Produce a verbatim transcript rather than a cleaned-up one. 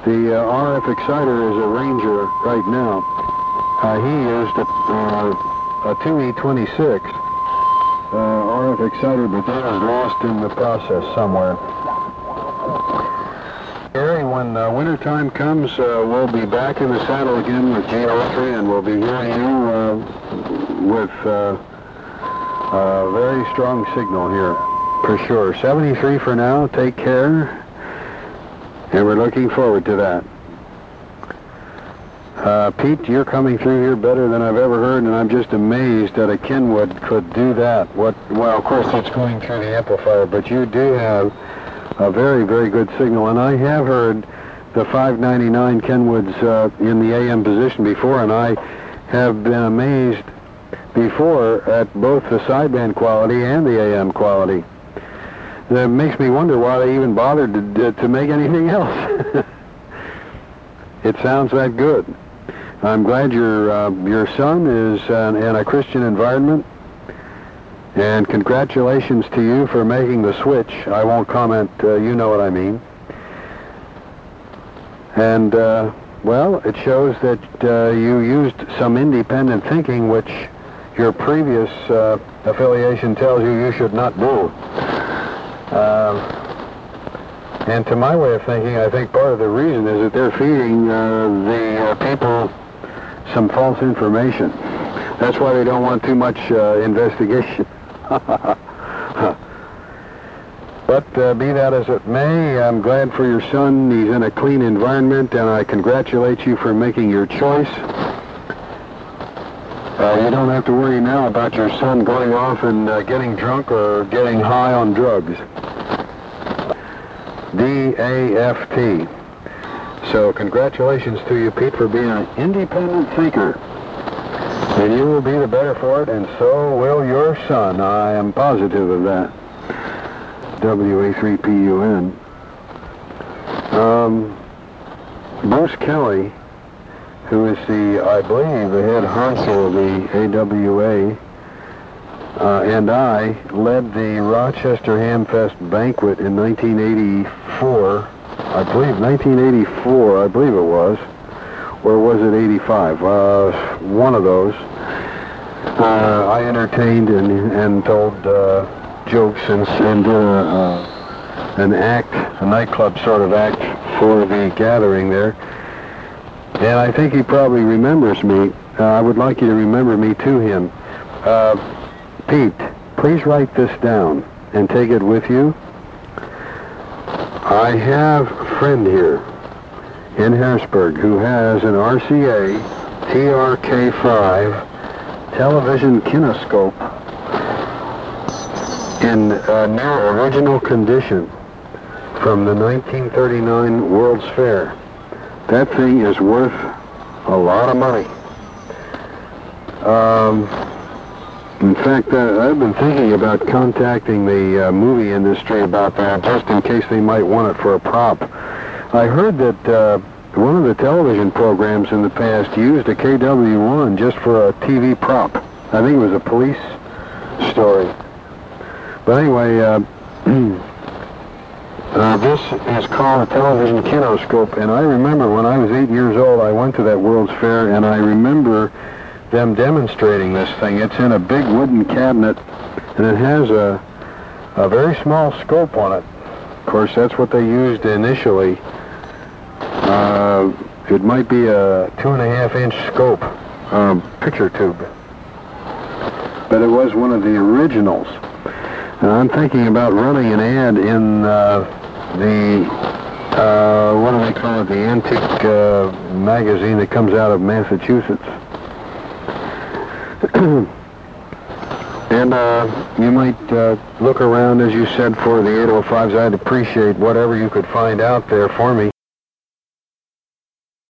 The uh, R F Exciter is a Ranger right now. Uh, he used a, uh, a two E twenty-six uh, R F Exciter, but that was lost in the process somewhere. Gary, when uh, winter time comes, uh, we'll be back in the saddle again with geometry, and we'll be hearing you uh, with uh, a very strong signal here, for sure. seventy-three for now. Take care. And we're looking forward to that. Uh, Pete, you're coming through here better than I've ever heard, and I'm just amazed that a Kenwood could do that. What? Well, of course, it's going through the amplifier, but you do have a very, very good signal. And I have heard the five ninety-nine Kenwoods uh, in the A M position before, and I have been amazed before at both the sideband quality and the A M quality. That makes me wonder why they even bothered to, to make anything else. It sounds that good. I'm glad your uh, your son is uh, in a Christian environment, and congratulations to you for making the switch. I won't comment. Uh, you know what I mean. And uh, well, it shows that uh, you used some independent thinking, which your previous uh, affiliation tells you you should not do. Um, and to my way of thinking, I think part of the reason is that they're feeding uh, the uh, people some false information. That's why they don't want too much uh, investigation. But uh, be that as it may, I'm glad for your son. He's in a clean environment, and I congratulate you for making your choice. Uh, you don't have to worry now about your son going off and uh, getting drunk or getting high on drugs. D A F T. So congratulations to you, Pete, for being an independent thinker. And you will be the better for it, and so will your son. I am positive of that. W A three P U N. Um, Bruce Kelly, who is the, I believe, the head honcho of the A W A, uh, and I led the Rochester Hamfest banquet in nineteen eighty-four. I believe nineteen eighty-four, I believe it was. Or was it eighty-five? Uh, one of those. Uh, I entertained and, and told uh, jokes and, and did a, uh, an act, a nightclub sort of act for the gathering there. And I think he probably remembers me. Uh, I would like you to remember me to him. Uh, Pete, please write this down and take it with you. I have a friend here in Harrisburg who has an R C A T R K five television kinescope in uh, near original condition from the nineteen thirty-nine World's Fair. That thing is worth a lot of money. Um, in fact, uh, I've been thinking about contacting the uh, movie industry about that, just in case they might want it for a prop. I heard that uh, one of the television programs in the past used a K W one just for a T V prop. I think it was a police story. But anyway, uh, Uh, this is called a television kinescope, and I remember when I was eight years old, I went to that World's Fair, and I remember them demonstrating this thing. It's in a big wooden cabinet, and it has a, a very small scope on it. Of course, that's what they used initially. Uh, it might be a two and a half inch scope, uh, picture tube. But it was one of the originals. And I'm thinking about running an ad in uh, the, uh, what do they call it, the antique uh, magazine that comes out of Massachusetts. And uh, you might uh, look around, as you said, for the eight oh fives. I'd appreciate whatever you could find out there for me.